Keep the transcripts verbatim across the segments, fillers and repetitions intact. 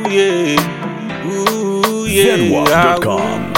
yeah, ooh yeah. Zenwalk dot com.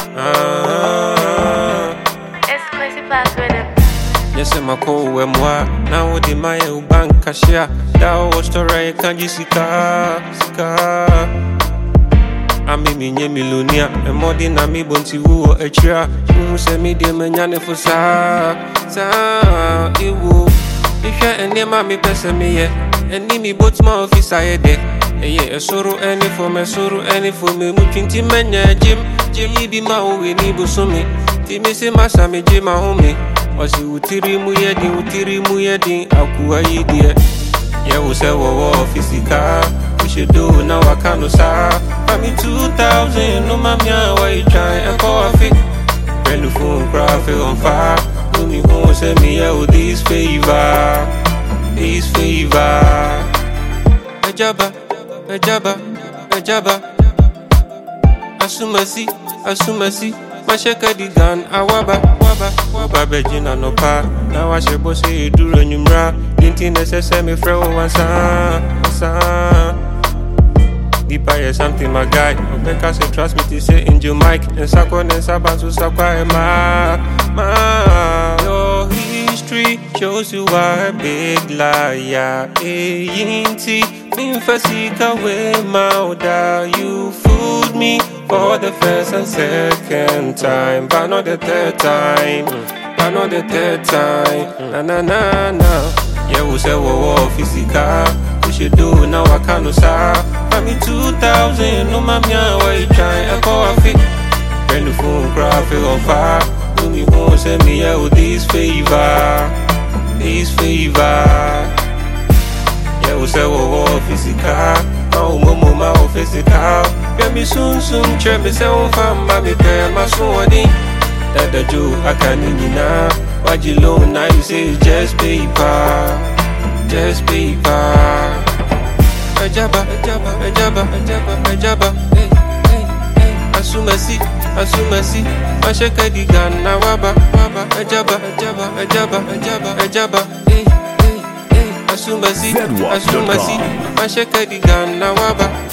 Ah. Exclusive class rhythm. Yes, I'm a cool when moi. Now the my bank cashier. That was the right can you see car, sika. I'm a mini milunia, and more than a me bonti woo a chia. You say me dear manana for sa, sa, you woo. If you're any mammy person me yet, and me both my office I did. Yeah, a sorrow any for my sorrow any for me. Mukinti mania, Jim, Jimmy be my own, we need to me. Timmy say, Masami, Jim, my homie. Was you tiri muyedi, utiri muyedi, akuwa idea. Yeah, we say, wo physical. We should do now, I can't say. I'm in two thousand, no mamma, why you trying a coffee? When the phone cry, feel on fire. Do me home, send me out this favor, this favor. Ajaba, ajaba, ajaba. Asumasi, asumasi. Masheka di gun, awaba, waba, waba, bejina no pa. Now I should say, do run you mra. Dintin necessary, me fro one san, san. Deeper is something, my guy. Because you trust me to say in your mic. And Sakon and Saban to Sakwa, ma, ma. Your history shows you are a big liar. A yinti, me fasika way mauda. You fooled me for the first and second time, but not the third time. But not the third time. Na na na na. Yeah, we say wo wo physical. We should do now. I can't say. I'm in two thousand. No mamma, why you trying a coffee? When the phone cry, feel on fire. Do me home, send me out this favor, this favor. Yeah, we say wo wo physical. Oh, momo, my physical. Yeah, me soon, soon, check me, say, oh, fam, baby, pay my son. That the Jew, I can't in now. Why'd you loan? Now you say it's just paper, just paper. Ajaba, ajaba, ajaba, ajaba, ajaba. Hey, hey, hey. Asumasi, asumasi. Masheka di gana, waba, waba. Ajaba, ajaba, ajaba, ajaba, ajaba. Hey, hey, hey. Asumasi, asumasi. Masheka di gana, waba.